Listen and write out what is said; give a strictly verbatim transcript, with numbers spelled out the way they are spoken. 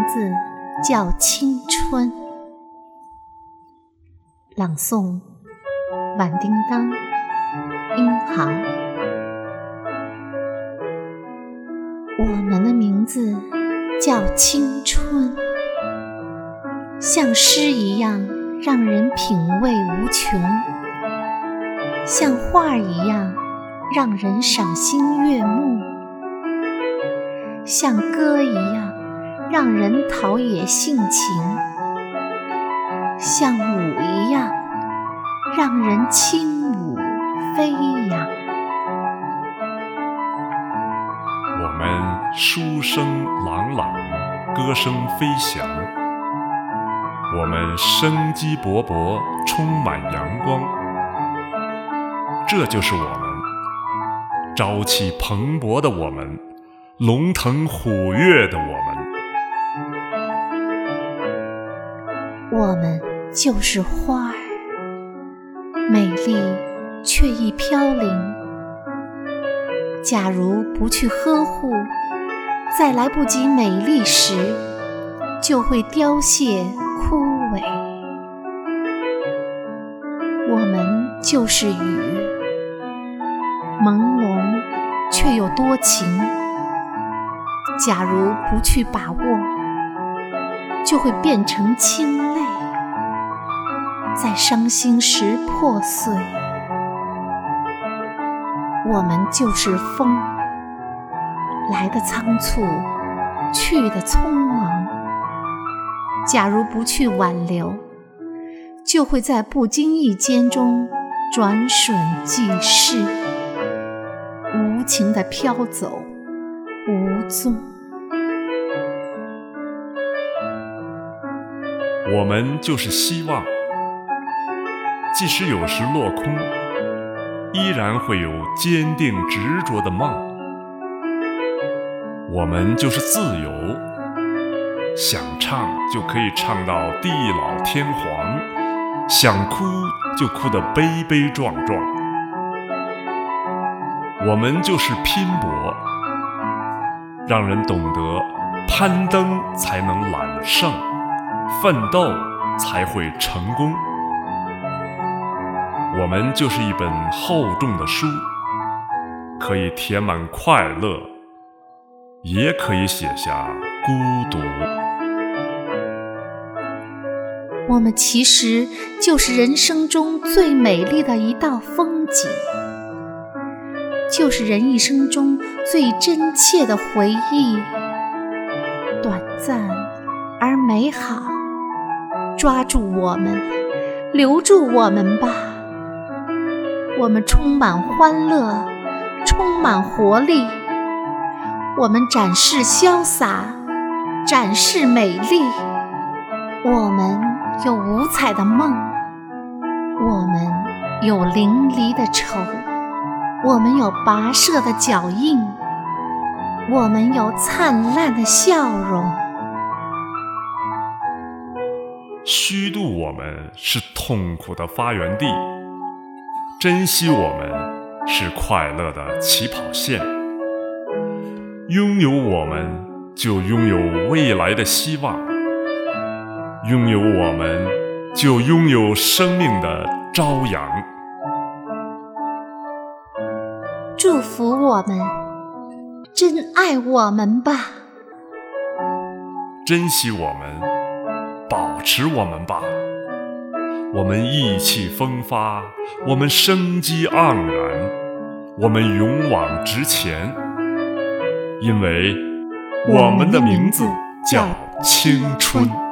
字叫青春。朗诵：晚叮当、英豪。我们的名字叫青春，像诗一样让人品味无穷，像画一样让人赏心悦目，像歌一样让人陶冶性情，像舞一样让人轻舞飞扬。 我们书声朗朗，歌声飞翔，我们生机勃勃，充满阳光。这就是我们，朝气蓬勃的我们，龙腾虎跃的我们。我们就是花儿，美丽却易飘零。假如不去呵护，在来不及美丽时，就会凋谢枯萎。我们就是雨，朦胧却又多情。假如不去把握，就会变成清泪，在伤心时破碎。我们就是风，来得仓促，去得匆忙。假如不去挽留，就会在不经意间中转瞬即逝，无情地飘走无踪。 我们就是希望，即使有时落空，依然会有坚定执着的梦。我们就是自由，想唱就可以唱到地老天荒，想哭就哭得悲悲壮壮。我们就是拼搏，让人懂得攀登才能揽胜，奋斗才会成功。我们就是一本厚重的书，可以填满快乐，也可以写下孤独。 我们其实就是人生中最美丽的一道风景，就是人一生中最真切的回忆，短暂而美好。抓住我们，留住我们吧。我们充满欢乐，充满活力。我们展示潇洒，展示美丽。我们有五彩的梦，我们有淋漓的愁，我们有跋涉的脚印，我们有灿烂的笑容。 虚度我们是痛苦的发源地，珍惜我们是快乐的起跑线。拥有我们就拥有未来的希望，拥有我们就拥有生命的朝阳。 祝福我们，珍爱我们吧。 珍惜我们，保持我们吧。我们意气风发，我们生机盎然，我们勇往直前，因为我们的名字叫青春。